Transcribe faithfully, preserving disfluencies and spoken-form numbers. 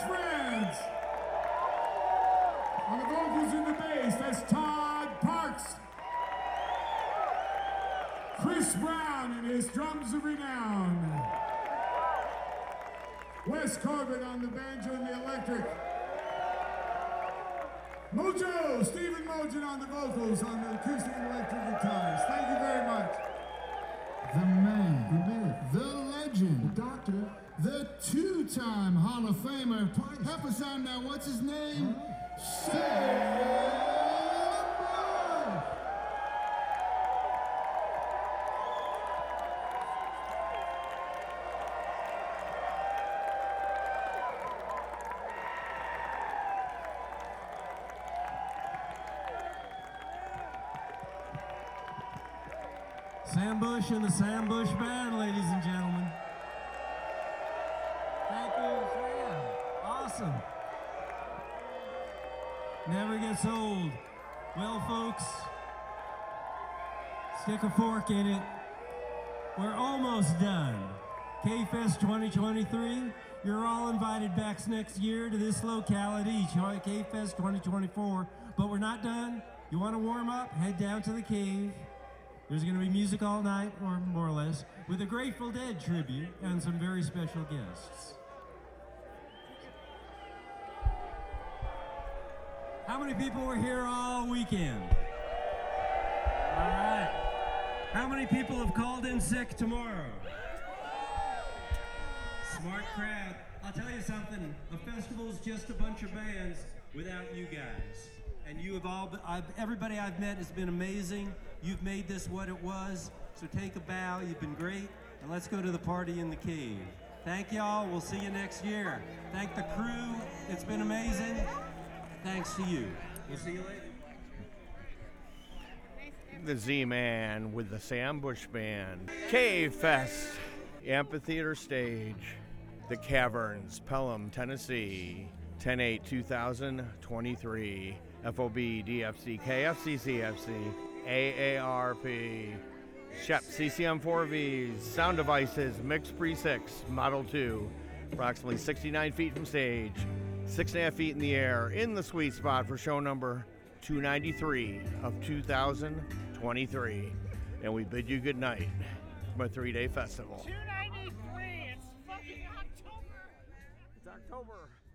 Friends. On the vocals and the bass, that's Todd Parks. Chris Brown and his drums of renown. Wes Corbett on the banjo and the electric. Mojo, Stephen Mojo on the vocals, on the acoustic and electric guitars. Thank you very much. The man, the myth, the legend, The doctor. the two-time Hall of Famer. Help us out now. What's his name? Sam Bush. Sam Bush and the Sam Bush Band, ladies and gentlemen. Thank you, Sam. Awesome. Never gets old. Well, folks, stick a fork in it. We're almost done. K-Fest twenty twenty-three, you're all invited back next year to this locality, K-Fest twenty twenty-four, but we're not done. You want to warm up? Head down to the cave. There's going to be music all night, or more or less, with a Grateful Dead tribute and some very special guests. How many people were here all weekend? All right. How many people have called in sick tomorrow? Smart crowd. I'll tell you something, a festival's just a bunch of bands without you guys. And you have all, I've, everybody I've met has been amazing. You've made this what it was, so take a bow. You've been great, and let's go to the party in the cave. Thank y'all. We'll see you next year. Thank the crew. It's been amazing. Thanks to you. We'll see you later. The Z-Man with the Sam Bush Band. K-Fest, Amphitheater Stage, The Caverns, Pelham, Tennessee, ten eight two thousand twenty-three. F O B, D F C, K F C, C F C, A A R P, Shep, C C M four Vs, Sound Devices, Mix Pre six, Model two, approximately sixty-nine feet from stage, six and a half feet in the air, in the sweet spot for show number two ninety-three of two thousand twenty-three. And we bid you good night from a three-day festival. two ninety-three, it's fucking October! It's October.